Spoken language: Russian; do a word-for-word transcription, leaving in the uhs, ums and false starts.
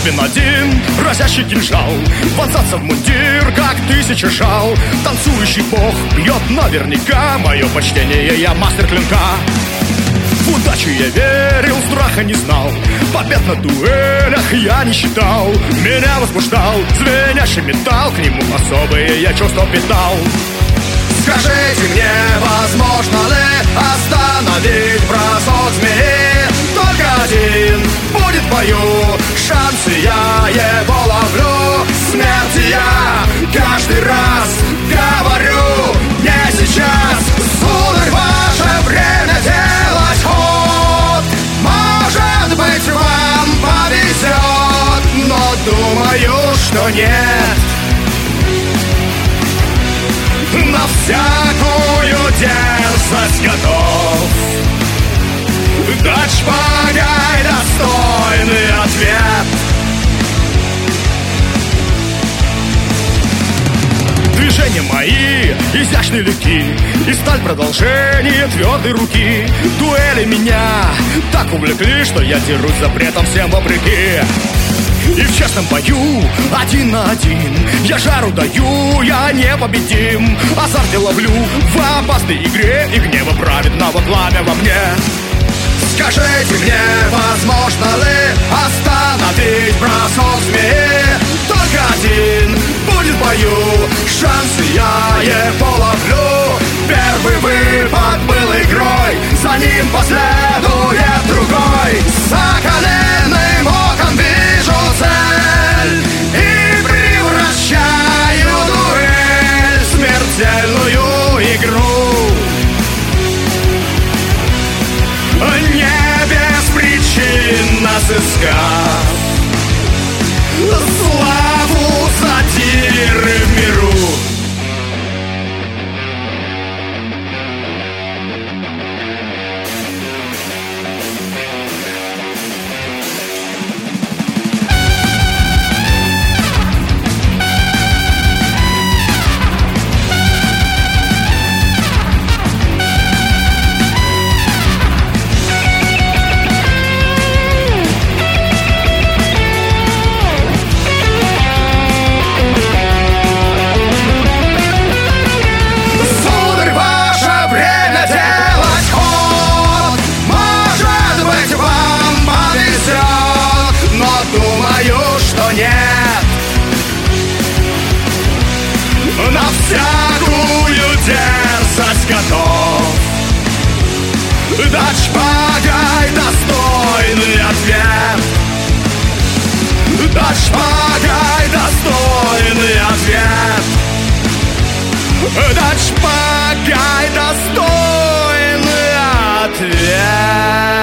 способен один разящий кинжал вонзаться в мундир, как тысяча жал. Танцующий бог бьет наверняка. Мое почтение, я мастер клинка. В удачу я верил, страха не знал. Побед на дуэлях я не считал. Меня возбуждал звенящий металл. К нему особые я чувства питал. Скажите мне, возможно ли остановить бросок змеи? Только один будет в бою шанс, и я его ловлю. Смерти я каждый раз говорю: не сейчас, сударь, ваше время делать ход. Может быть, вам повезет, но думаю, что нет. На всякую дерзость готов дать шпагой достойный ответ. Движения мои изящны легки, и сталь продолжение твердой руки. Дуэли меня так увлекли, что я дерусь запретом всем вопреки. И в честном бою, один на один, я жару даю, я непобедим. Азарт я ловлю в опасной игре, и гнева праведного пламя во мне. Скажите мне, возможно ли остановить бросок змеи? Только один будет в бою шанс, и я его ловлю. Первый выпад был игрой, за ним последует другой. Соколиным оком вижу цель и превращаю дуэль в смертельную игру. Не беспричинно сыскав славу сатиры в миру. На всякую дерзость готов дать шпагой достойный ответ. Дать шпагой достойный ответ. Дать шпагой достойный ответ.